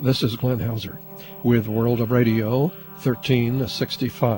This is Glenn Hauser with World of Radio 1365.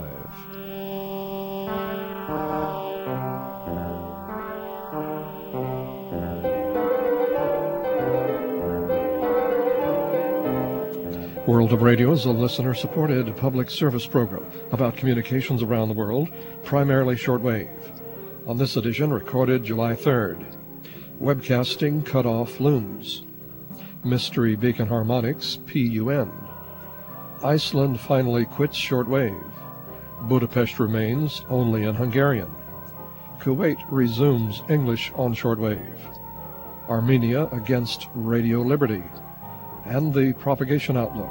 World of Radio is a listener-supported public service program about communications around the world, primarily shortwave. On this edition, recorded July 3rd, webcasting cutoff looms. Mystery Beacon Harmonics, PUN. Iceland finally quits shortwave. Budapest remains only in Hungarian. Kuwait resumes English on shortwave. Armenia against Radio Liberty. And the propagation outlook.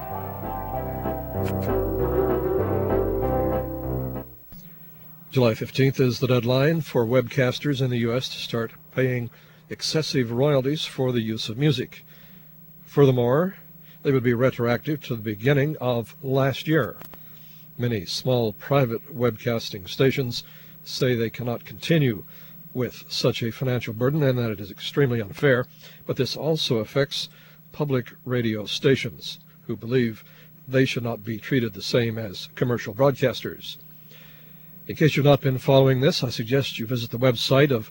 July 15th is the deadline for webcasters in the U.S. to start paying excessive royalties for the use of music. Furthermore, they would be retroactive to the beginning of last year. Many small private webcasting stations say they cannot continue with such a financial burden and that it is extremely unfair, but this also affects public radio stations who believe they should not be treated the same as commercial broadcasters. In case you've not been following this, I suggest you visit the website of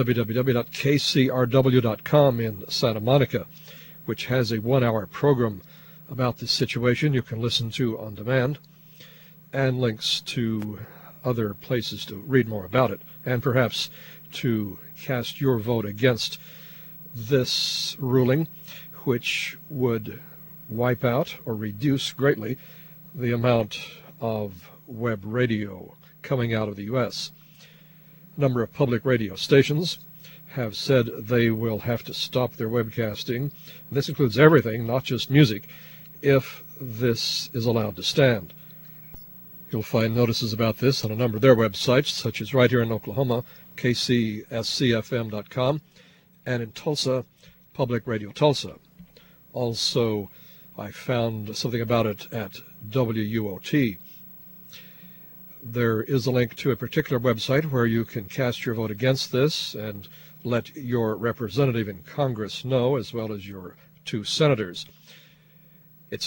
www.kcrw.com in Santa Monica, which has a 1-hour program about this situation you can listen to on demand, and links to other places to read more about it, and perhaps to cast your vote against this ruling, which would wipe out or reduce greatly the amount of web radio coming out of the U.S. A number of public radio stations have said they will have to stop their webcasting. This includes everything, not just music, if this is allowed to stand. You'll find notices about this on a number of their websites, such as right here in Oklahoma, kcscfm.com, and in Tulsa, Public Radio Tulsa. Also, I found something about it at WUOT. There is a link to a particular website where you can cast your vote against this and let your representative in Congress know, as well as your 2 senators. It's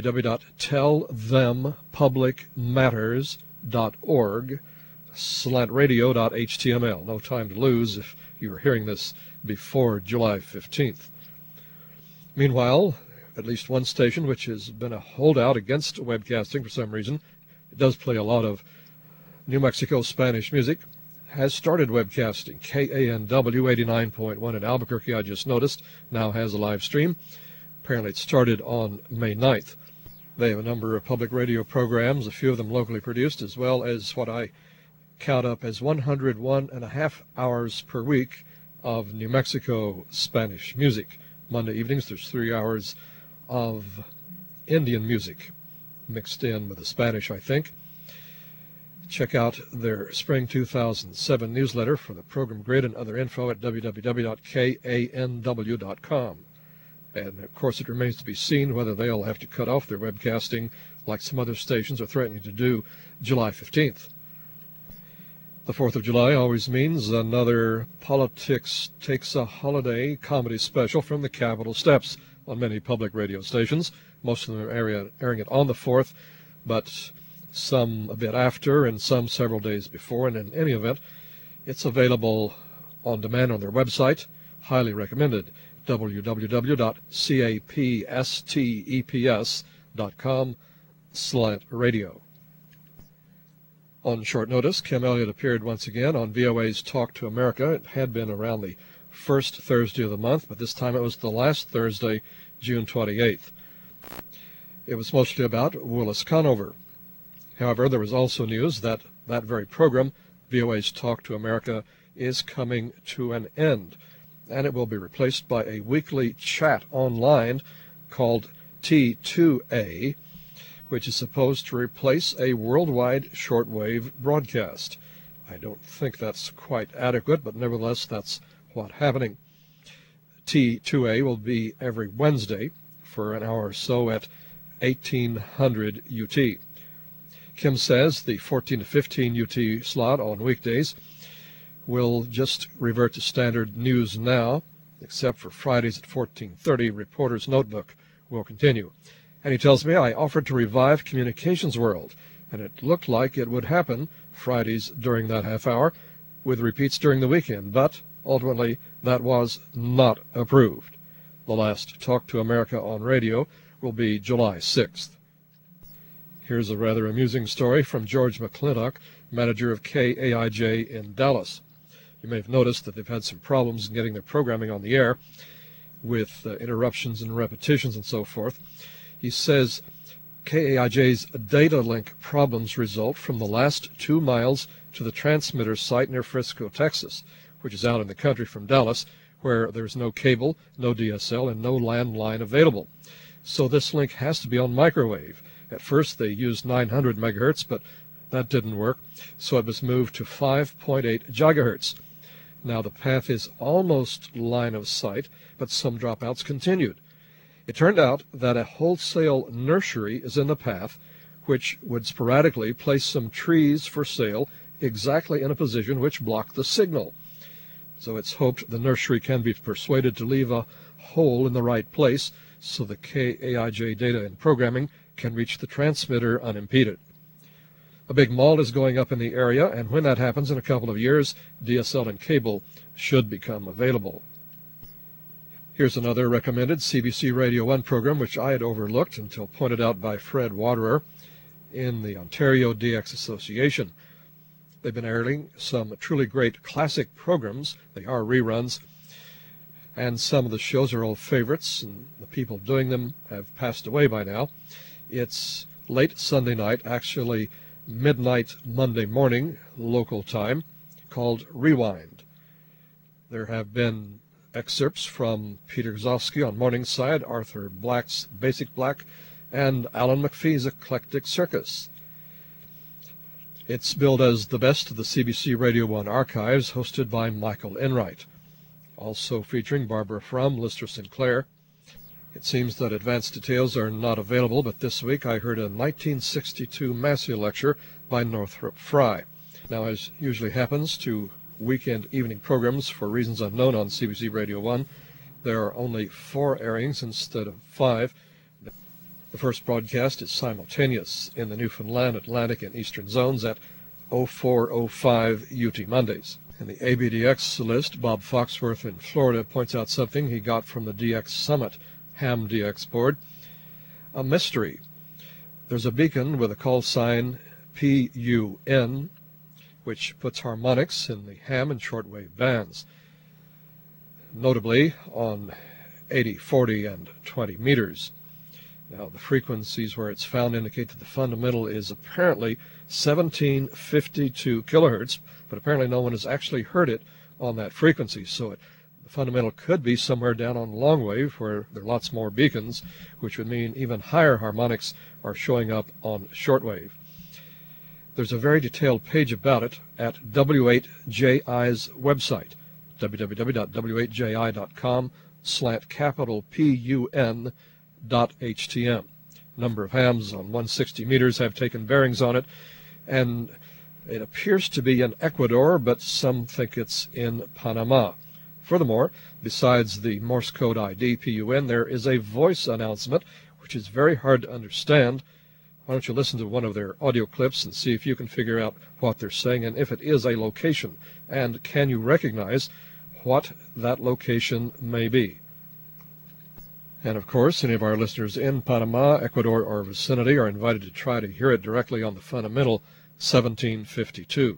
www.tellthempublicmatters.org/radio.html. No time to lose if you're hearing this before July 15th. Meanwhile, at least one station which has been a holdout against webcasting for some reason, it does play a lot of New Mexico Spanish music, has started webcasting. KANW 89.1 in Albuquerque, I just noticed, now has a live stream. Apparently it started on May 9th. They have a number of public radio programs, a few of them locally produced, as well as what I count up as 101.5 hours per week of New Mexico Spanish music. Monday evenings, there's 3 hours of Indian music mixed in with the Spanish, I think. Check out their spring 2007 newsletter for the program grid and other info at www.kanw.com. And, of course, it remains to be seen whether they'll have to cut off their webcasting like some other stations are threatening to do July 15th. The 4th of July always means another Politics Takes a Holiday comedy special from the Capitol steps on many public radio stations. Most of them are airing it on the 4th, but some a bit after and some several days before. And in any event, it's available on demand on their website. Highly recommended. www.capsteps.com/radio. On short notice, Kim Elliott appeared once again on VOA's Talk to America. It had been around the first Thursday of the month, but this time it was the last Thursday, June 28th. It was mostly about Willis Conover. However, there was also news that that very program, VOA's Talk to America, is coming to an end, and it will be replaced by a weekly chat online called T2A, which is supposed to replace a worldwide shortwave broadcast. I don't think that's quite adequate, but nevertheless, that's what's happening. T2A will be every Wednesday for an hour or so at 1800 UT. Kim says the 14 to 15 UT slot on weekdays will just revert to standard News Now, except for Fridays at 14:30, Reporter's Notebook will continue. And he tells me, I offered to revive Communications World, and it looked like it would happen Fridays during that half hour, with repeats during the weekend, but ultimately that was not approved. The last Talk to America on radio will be July 6th. Here's a rather amusing story from George McClintock, manager of KAIJ in Dallas. You may have noticed that they've had some problems in getting their programming on the air with interruptions and repetitions and so forth. He says KAIJ's data link problems result from the last 2 miles to the transmitter site near Frisco, Texas, which is out in the country from Dallas, where there's no cable, no DSL, and no landline available. So this link has to be on microwave. At first they used 900 megahertz, but that didn't work, so it was moved to 5.8 gigahertz. Now the path is almost line of sight, but some dropouts continued. It turned out that a wholesale nursery is in the path, which would sporadically place some trees for sale exactly in a position which blocked the signal. So it's hoped the nursery can be persuaded to leave a hole in the right place so the KAIJ data and programming can reach the transmitter unimpeded. A big mall is going up in the area, and when that happens in a couple of years, DSL and cable should become available. Here's another recommended CBC Radio 1 program which I had overlooked until pointed out by Fred Waterer in the Ontario DX Association. They've been airing some truly great classic programs. They are reruns, and some of the shows are old favorites, and the people doing them have passed away by now. It's late Sunday night, actually midnight Monday morning local time, called Rewind. There have been excerpts from Peter Gzowski on Morningside, Arthur Black's Basic Black, and Alan McPhee's Eclectic Circus. It's billed as the best of the CBC Radio 1 archives, hosted by Michael Enright. Also featuring Barbara Frum, Lister Sinclair. It seems that advanced details are not available, but this week I heard a 1962 Massey lecture by Northrop Frye. Now, as usually happens to weekend evening programs for reasons unknown on CBC Radio 1, there are only 4 airings instead of 5. The first broadcast is simultaneous in the Newfoundland, Atlantic, and Eastern zones at 04:05 UT Mondays. In the ABDX list, Bob Foxworth in Florida points out something he got from the DX Summit Ham DX board, a mystery. There's a beacon with a call sign PUN, which puts harmonics in the ham and shortwave bands, notably on 80, 40, and 20 meters. Now, the frequencies where it's found indicate that the fundamental is apparently 1752 kilohertz, but apparently no one has actually heard it on that frequency, so the fundamental could be somewhere down on long wave where there are lots more beacons, which would mean even higher harmonics are showing up on shortwave. There's a very detailed page about it at W8JI's website, www.JI.com/PUN.HTM. Number of hams on 160 meters have taken bearings on it, and it appears to be in Ecuador, but some think it's in Panama. Furthermore, besides the Morse code ID PUN, there is a voice announcement, which is very hard to understand. Why don't you listen to one of their audio clips and see if you can figure out what they're saying and if it is a location, and can you recognize what that location may be. And of course, any of our listeners in Panama, Ecuador, or vicinity are invited to try to hear it directly on the fundamental 1752.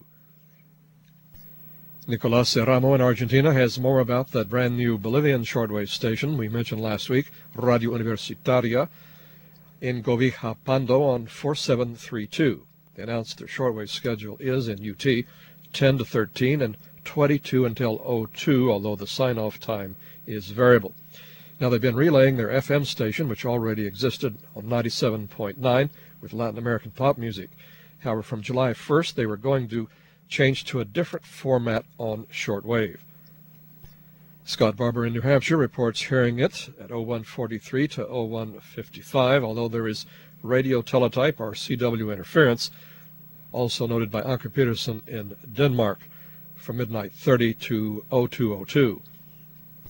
Nicolas Serramo in Argentina has more about that brand new Bolivian shortwave station we mentioned last week, Radio Universitaria, in Govija Pando on 4732. They announced their shortwave schedule is in UT 10 to 13 and 22 until 02, although the sign-off time is variable. Now, they've been relaying their FM station, which already existed on 97.9 with Latin American pop music. However, from July 1st, they were going to change to a different format on shortwave. Scott Barber in New Hampshire reports hearing it at 0143 to 0155, although there is radio teletype or CW interference, also noted by Anker Peterson in Denmark, from midnight 30 to 0202.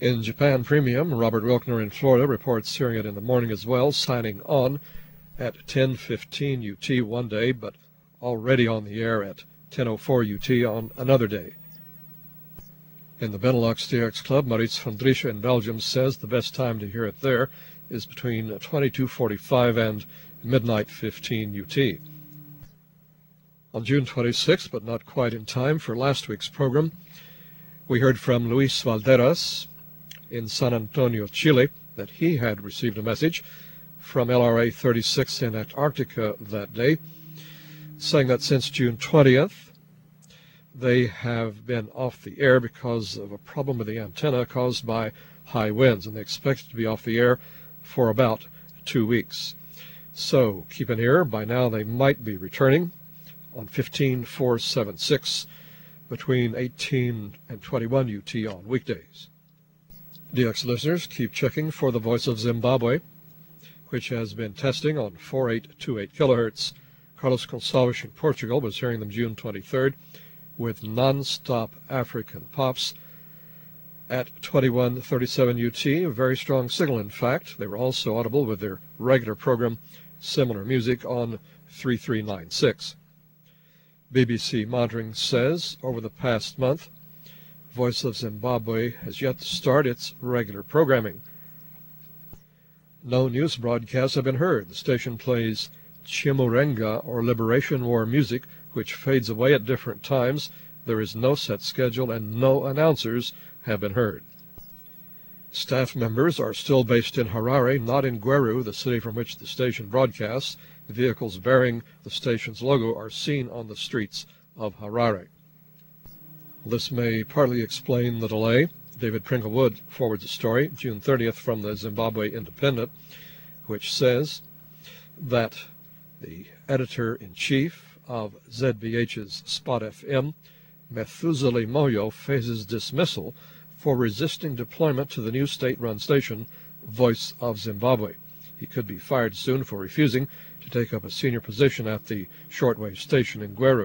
In Japan Premium, Robert Wilkner in Florida reports hearing it in the morning as well, signing on at 10:15 UT one day, but already on the air at 10:04 UT on another day. In the Benelux DX Club, Maurice van Driessen in Belgium says the best time to hear it there is between 22:45 and midnight 15 UT. On June 26th, but not quite in time for last week's program, we heard from Luis Valderas in San Antonio, Chile, that he had received a message from LRA 36 in Antarctica that day, saying that since June 20th, they have been off the air because of a problem with the antenna caused by high winds, and they expect it to be off the air for about 2 weeks. So keep an ear. By now they might be returning on 15476 between 18 and 21 UT on weekdays. DX listeners, keep checking for the Voice of Zimbabwe, which has been testing on 4828 kilohertz. Carlos Gonçalves in Portugal was hearing them June 23rd with non-stop African pops at 2137 UT, a very strong signal in fact. They were also audible with their regular program, Similar Music, on 3396. BBC monitoring says over the past month, Voice of Zimbabwe has yet to start its regular programming. No news broadcasts have been heard. The station plays Chimurenga, or Liberation War music, which fades away at different times. There is no set schedule and no announcers have been heard. Staff members are still based in Harare, not in Gweru, the city from which the station broadcasts. The vehicles bearing the station's logo are seen on the streets of Harare. This may partly explain the delay. David Pringlewood forwards a story, June 30th, from the Zimbabwe Independent, which says that the editor-in-chief of ZBH's Spot FM, Methuzeli Moyo, faces dismissal for resisting deployment to the new state-run station, Voice of Zimbabwe. He could be fired soon for refusing to take up a senior position at the shortwave station in Gweru.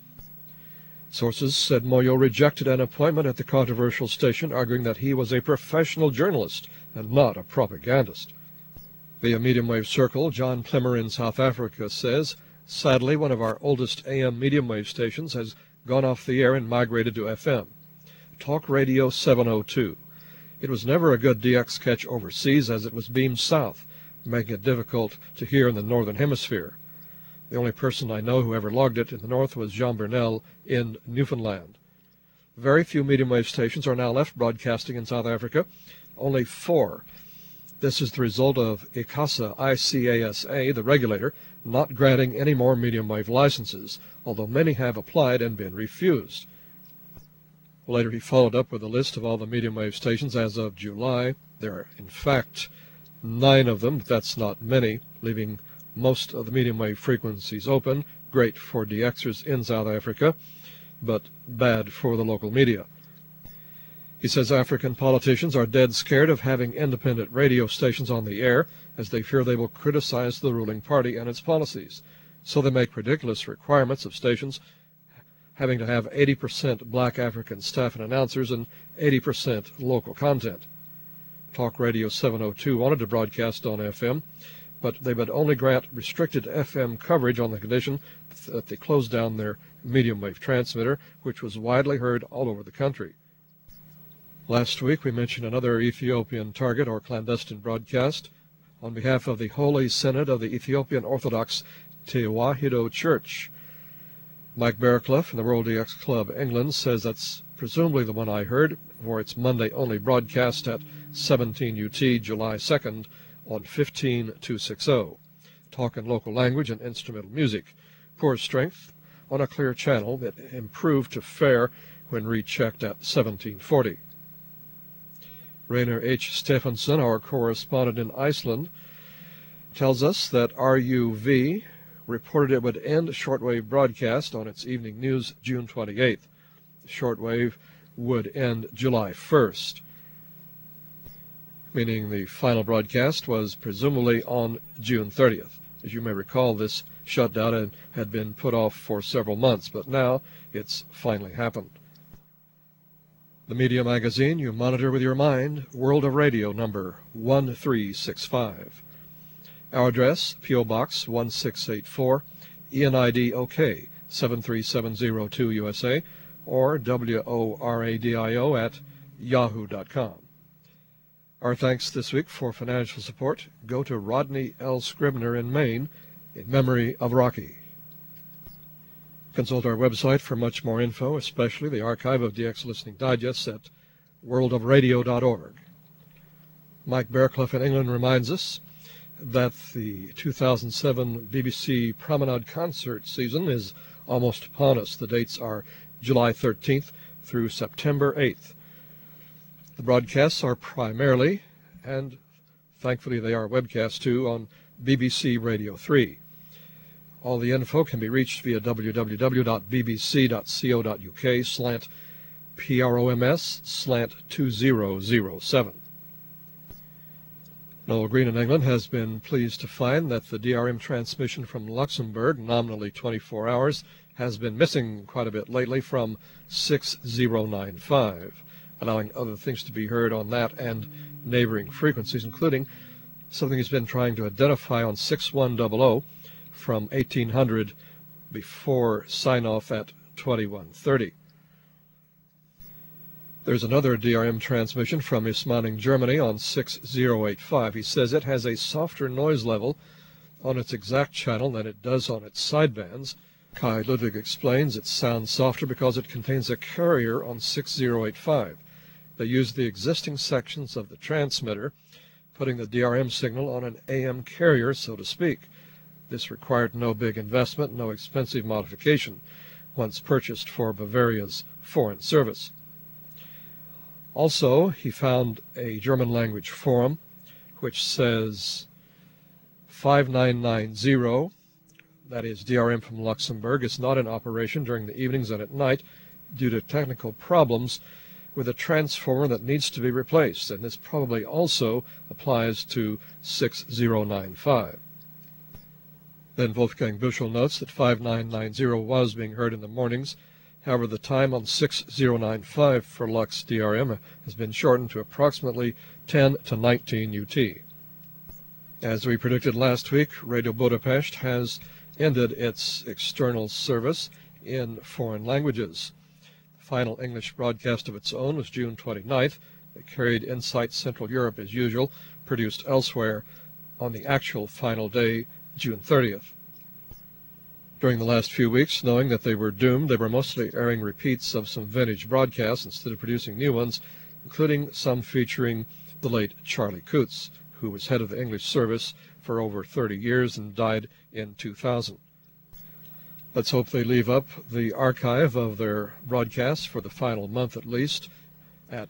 Sources said Moyo rejected an appointment at the controversial station, arguing that he was a professional journalist and not a propagandist. Via Medium Wave Circle, John Plimmer in South Africa says, sadly, one of our oldest AM medium wave stations has gone off the air and migrated to FM. Talk Radio 702. It was never a good DX catch overseas as it was beamed south, making it difficult to hear in the northern hemisphere. The only person I know who ever logged it in the north was Jean Burnell in Newfoundland. Very few medium wave stations are now left broadcasting in South Africa, only 4. This is the result of ICASA, the regulator, not granting any more medium wave licenses, although many have applied and been refused. Later he followed up with a list of all the medium wave stations as of July. There are, in fact, 9 of them, but that's not many, leaving most of the medium wave frequencies open, great for DXers in South Africa, but bad for the local media. He says African politicians are dead scared of having independent radio stations on the air, as they fear they will criticize the ruling party and its policies. So they make ridiculous requirements of stations having to have 80% black African staff and announcers and 80% local content. Talk Radio 702 wanted to broadcast on FM, but they would only grant restricted FM coverage on the condition that they closed down their medium wave transmitter, which was widely heard all over the country. Last week we mentioned another Ethiopian target or clandestine broadcast on behalf of the Holy Synod of the Ethiopian Orthodox Tewahedo Church. Mike Barraclough from the World DX Club England says that's presumably the one I heard for its Monday-only broadcast at 17 UT July 2nd on 15260. Talk in local language and instrumental music. Poor strength on a clear channel that improved to fair when rechecked at 1740. Rainer H. Stephenson, our correspondent in Iceland, tells us that RUV reported it would end shortwave broadcast on its evening news June 28th. The shortwave would end July 1st, meaning the final broadcast was presumably on June 30th. As you may recall, this shutdown had been put off for several months, but now it's finally happened. The media magazine you monitor with your mind, World of Radio number 1365. Our address, P.O. Box 1684, ENID OK 73702 USA, or WORADIO at yahoo.com. Our thanks this week for financial support go to Rodney L. Scribner in Maine in memory of Rocky. Consult our website for much more info, especially the archive of DX Listening Digests at worldofradio.org. Mike Bearclough in England reminds us that the 2007 BBC Promenade concert season is almost upon us. The dates are July 13th through September 8th. The broadcasts are primarily, and thankfully they are webcast too, on BBC Radio 3. All the info can be reached via www.bbc.co.uk/PROMS/2007. Noel Green in England has been pleased to find that the DRM transmission from Luxembourg, nominally 24 hours, has been missing quite a bit lately from 6095, allowing other things to be heard on that and neighboring frequencies, including something he's been trying to identify on 6100 from 1800 before sign-off at 2130. There's another DRM transmission from Ismaning, Germany on 6085. He says it has a softer noise level on its exact channel than it does on its sidebands. Kai Ludwig explains it sounds softer because it contains a carrier on 6085. They use the existing sections of the transmitter, putting the DRM signal on an AM carrier, so to speak. This required no big investment, no expensive modification, once purchased for Bavaria's foreign service. Also, he found a German language forum which says 5990, that is DRM from Luxembourg, is not in operation during the evenings and at night due to technical problems with a transformer that needs to be replaced, and this probably also applies to 6095. Then Wolfgang Buschel notes that 5990 was being heard in the mornings. However, the time on 6095 for Lux DRM has been shortened to approximately 10 to 19 UT. As we predicted last week, Radio Budapest has ended its external service in foreign languages. The final English broadcast of its own was June 29th. It carried Insight Central Europe as usual, produced elsewhere on the actual final day, June 30th. During the last few weeks, knowing that they were doomed, they were mostly airing repeats of some vintage broadcasts instead of producing new ones, including some featuring the late Charlie Coots, who was head of the English service for over 30 years and died in 2000. Let's hope they leave up the archive of their broadcasts for the final month at least at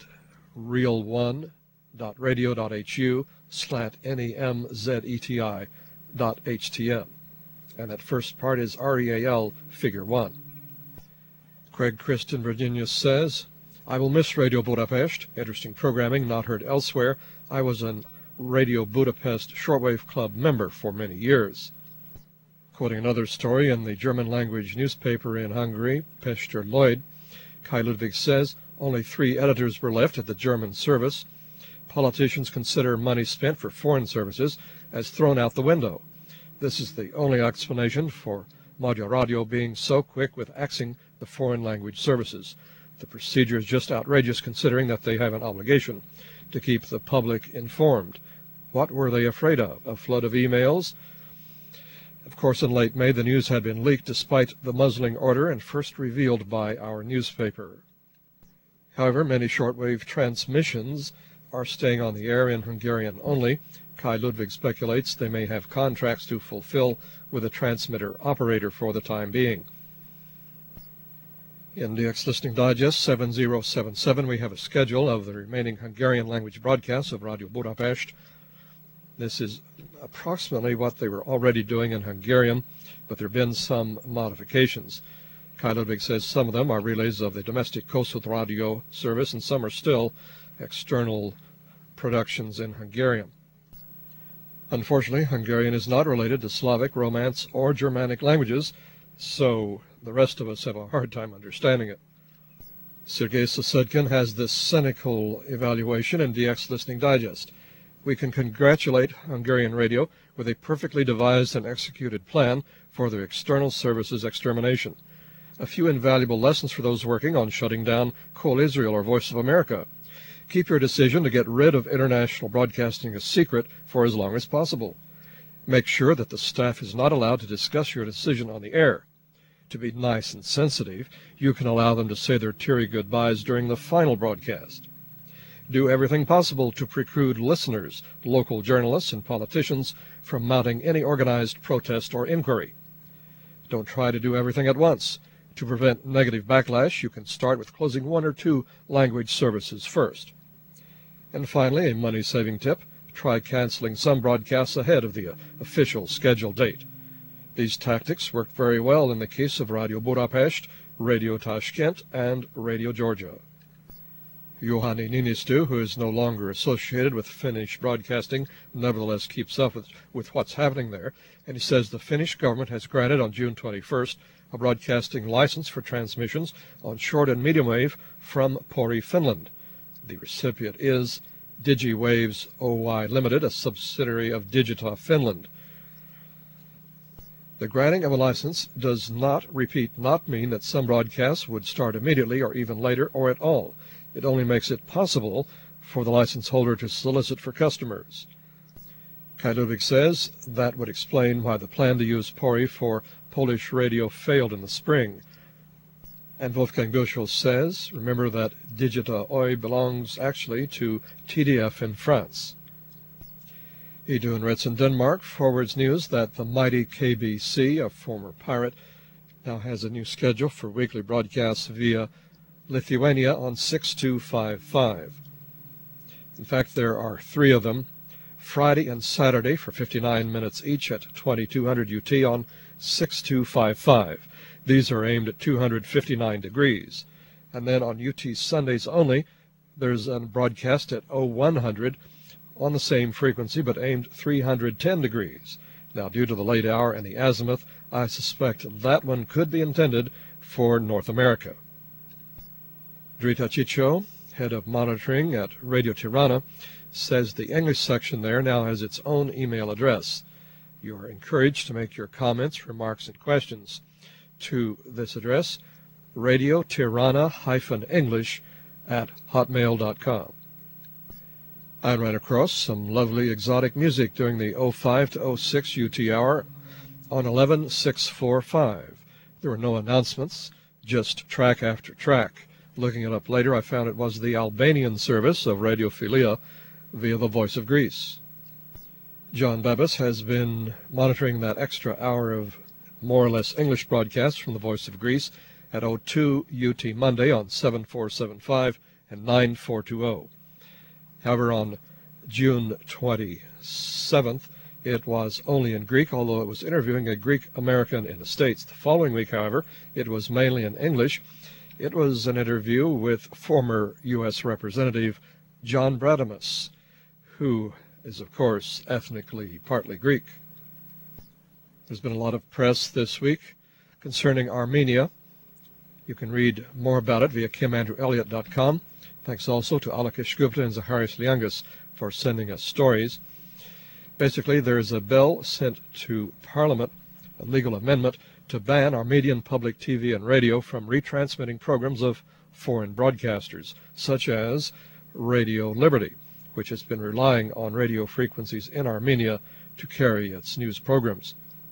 real1.radio.hu/nemzeti.htm. And that first part is REAL Figure 1. Craig Christ in Virginia says, I will miss Radio Budapest. Interesting programming not heard elsewhere. I was an Radio Budapest Shortwave Club member for many years. Quoting another story in the German language newspaper in Hungary, Pester Lloyd, Kai Ludwig says, only 3 editors were left at the German service. Politicians consider money spent for foreign services as thrown out the window. This is the only explanation for Magyar Radio being so quick with axing the foreign language services. The procedure is just outrageous considering that they have an obligation to keep the public informed. What were they afraid of? A flood of emails? Of course, in late May, the news had been leaked despite the muzzling order and first revealed by our newspaper. However, many shortwave transmissions are staying on the air in Hungarian only. Kai Ludwig speculates they may have contracts to fulfill with a transmitter operator for the time being. In DX Listening Digest 7077, we have a schedule of the remaining Hungarian language broadcasts of Radio Budapest. This is approximately what they were already doing in Hungarian, but there have been some modifications. Kai Ludwig says some of them are relays of the domestic Kossuth Radio service, and some are still external productions in Hungarian. Unfortunately, Hungarian is not related to Slavic, Romance, or Germanic languages, so the rest of us have a hard time understanding it. Sergei Sosudkin has this cynical evaluation in DX Listening Digest. We can congratulate Hungarian radio with a perfectly devised and executed plan for their external services extermination. A few invaluable lessons for those working on shutting down Call Israel or Voice of America. Keep your decision to get rid of international broadcasting a secret for as long as possible. Make sure that the staff is not allowed to discuss your decision on the air. To be nice and sensitive, you can allow them to say their teary goodbyes during the final broadcast. Do everything possible to preclude listeners, local journalists, and politicians from mounting any organized protest or inquiry. Don't try to do everything at once. To prevent negative backlash, you can start with closing one or two language services first. And finally, a money-saving tip, try canceling some broadcasts ahead of the official scheduled date. These tactics worked very well in the case of Radio Budapest, Radio Tashkent, and Radio Georgia. Juhani Niinistu, who is no longer associated with Finnish broadcasting, nevertheless keeps up with what's happening there, and he says the Finnish government has granted on June 21st a broadcasting license for transmissions on short and medium wave from Pori, Finland. The recipient is DigiWaves Oy Limited, a subsidiary of Digita Finland. The granting of a license does not mean that some broadcasts would start immediately or even later or at all. It only makes it possible for the license holder to solicit for customers. Kai Ludwig says that would explain why the plan to use Pori for Polish radio failed in the spring. And Wolfgang Buchel says, remember that Digita Oy belongs actually to TDF in France. Idun Retz in Denmark forwards news that the mighty KBC, a former pirate, now has a new schedule for weekly broadcasts via Lithuania on 6255. In fact, there are 3 of them, Friday and Saturday for 59 minutes each at 2200 UT on 6255. These are aimed at 259 degrees. And then on UT Sundays only, there's a broadcast at 0100 on the same frequency but aimed 310 degrees. Now, due to the late hour and the azimuth, I suspect that one could be intended for North America. Drita Chicho, head of monitoring at Radio Tirana, says the English section there now has its own email address. You are encouraged to make your comments, remarks, and questions to this address, radiotirana-english@hotmail.com. I ran across some lovely exotic music during the 05 to 06 UT hour on 11645. There were no announcements, just track after track. Looking it up later, I found it was the Albanian service of Radiophilia via the Voice of Greece. John Babis has been monitoring that extra hour of more or less English broadcasts from the Voice of Greece at 02 UT Monday on 7475 and 9420. However, on June 27th, it was only in Greek, although it was interviewing a Greek American in the States. The following week, however, it was mainly in English. It was an interview with former U.S. Representative John Bradamus, who is, of course, ethnically partly Greek. There's been a lot of press this week concerning Armenia. You can read more about it via KimAndrewElliott.com. Thanks also to Alakesh Gupta and Zaharis Liangas for sending us stories. Basically, there's a bill sent to Parliament, a legal amendment, to ban Armenian public TV and radio from retransmitting programs of foreign broadcasters, such as Radio Liberty, which has been relying on radio frequencies in Armenia to carry its news programs.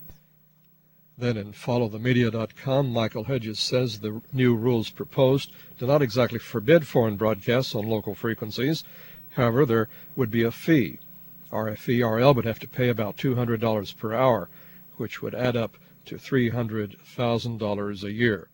Then in followthemedia.com, Michael Hedges says the new rules proposed do not exactly forbid foreign broadcasts on local frequencies. However, there would be a fee. RFE-RL would have to pay about $200 per hour, which would add up to $300,000 a year.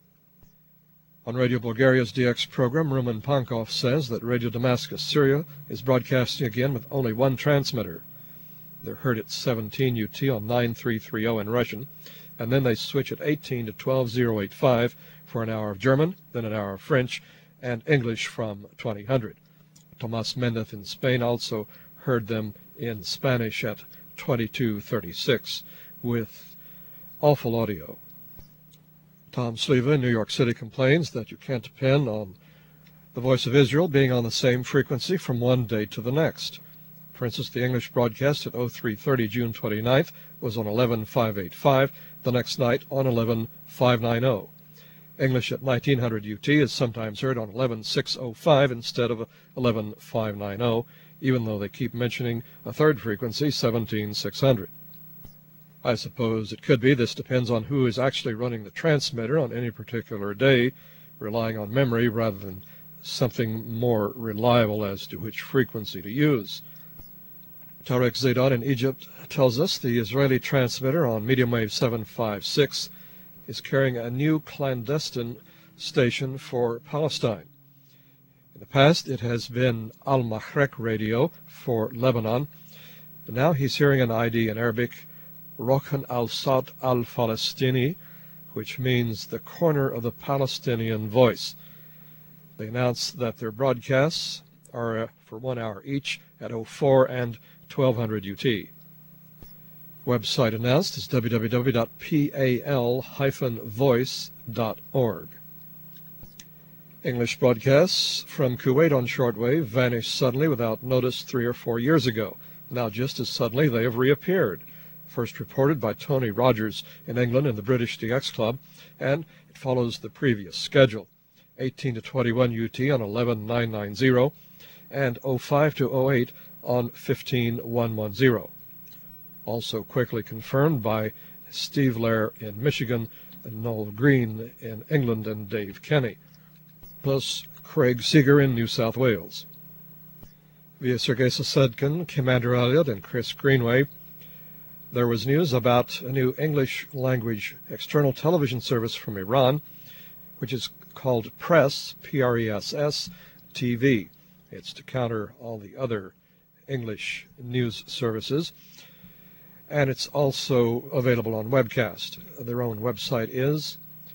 On Radio Bulgaria's DX program, Roman Pankov says that Radio Damascus, Syria, is broadcasting again with only one transmitter. They're heard at 17 UT on 9330 in Russian, and then they switch at 18 to 12085 for an hour of German, then an hour of French, and English from 2000. Tomas Mendez in Spain also heard them in Spanish at 2236 with awful audio. Tom Sleva in New York City complains that you can't depend on the Voice of Israel being on the same frequency from one day to the next. For instance, the English broadcast at 0330 June 29th was on 11585, the next night on 11590. English at 1900 UT is sometimes heard on 11605 instead of 11590, even though they keep mentioning a third frequency, 17600. I suppose it could be this depends on who is actually running the transmitter on any particular day, relying on memory rather than something more reliable as to which frequency to use. Tarek Zedon in Egypt tells us the Israeli transmitter on medium wave 756 is carrying a new clandestine station for Palestine. In the past, it has been Al-Mahrek radio for Lebanon, but now he's hearing an ID in Arabic, Rokhan al-Sawt al-Falastini, which means the corner of the Palestinian voice. They announce that their broadcasts are for 1 hour each at 04 and 1200 UT. Website announced is www.pal-voice.org. English broadcasts from Kuwait on shortwave vanished suddenly without notice 3 or 4 years ago. Now just as suddenly they have reappeared. First reported by Tony Rogers in England in the British DX Club, and it follows the previous schedule, 18 to 21 UT on 11990 and 05 to 08 on 15110. Also quickly confirmed by Steve Lair in Michigan, and Noel Green in England, and Dave Kenny, plus Craig Seeger in New South Wales. Via Sergei Sosedkin, Commander Elliott, and Chris Greenway, there was news about a new English language external television service from Iran, which is called Press, P-R-E-S-S, TV. It's to counter all the other English news services, and it's also available on webcast. Their own website is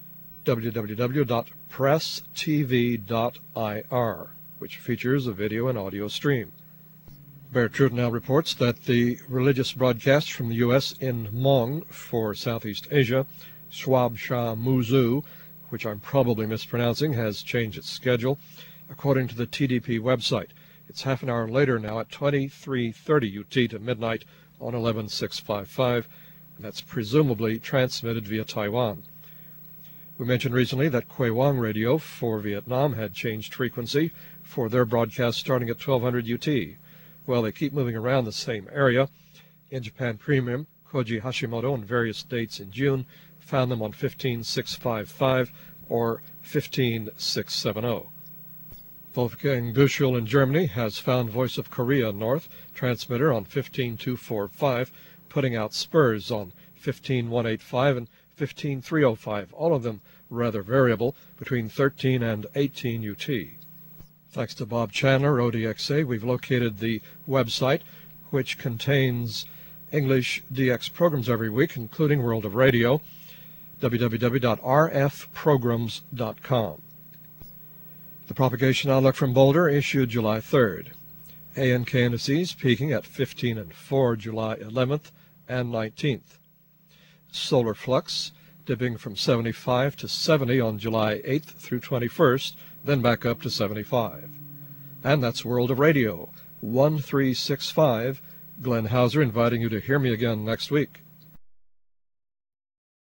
www.presstv.ir, which features a video and audio stream. Bear Truth now reports that the religious broadcast from the U.S. in Hmong for Southeast Asia, Swab Shah Muzu, which I'm probably mispronouncing, has changed its schedule. According to the TDP website, it's half an hour later now at 2330 UT to midnight on 11655, and that's presumably transmitted via Taiwan. We mentioned recently that Kwe Wang Radio for Vietnam had changed frequency for their broadcast starting at 1200 UT. Well, they keep moving around the same area. In Japan Premium, Koji Hashimoto on various dates in June found them on 15655 or 15670. Wolfgang Büchel in Germany has found Voice of Korea North transmitter on 15245, putting out spurs on 15185 and 15305, all of them rather variable between 13 and 18 UT. Thanks to Bob Chandler, ODXA, we've located the website, which contains English DX programs every week, including World of Radio, www.rfprograms.com. The propagation outlook from Boulder issued July 3rd. ANK indices peaking at 15 and 4 July 11th and 19th. Solar flux dipping from 75 to 70 on July 8th through 21st, then back up to 75. And that's World of Radio, 1365. Glenn Hauser inviting you to hear me again next week.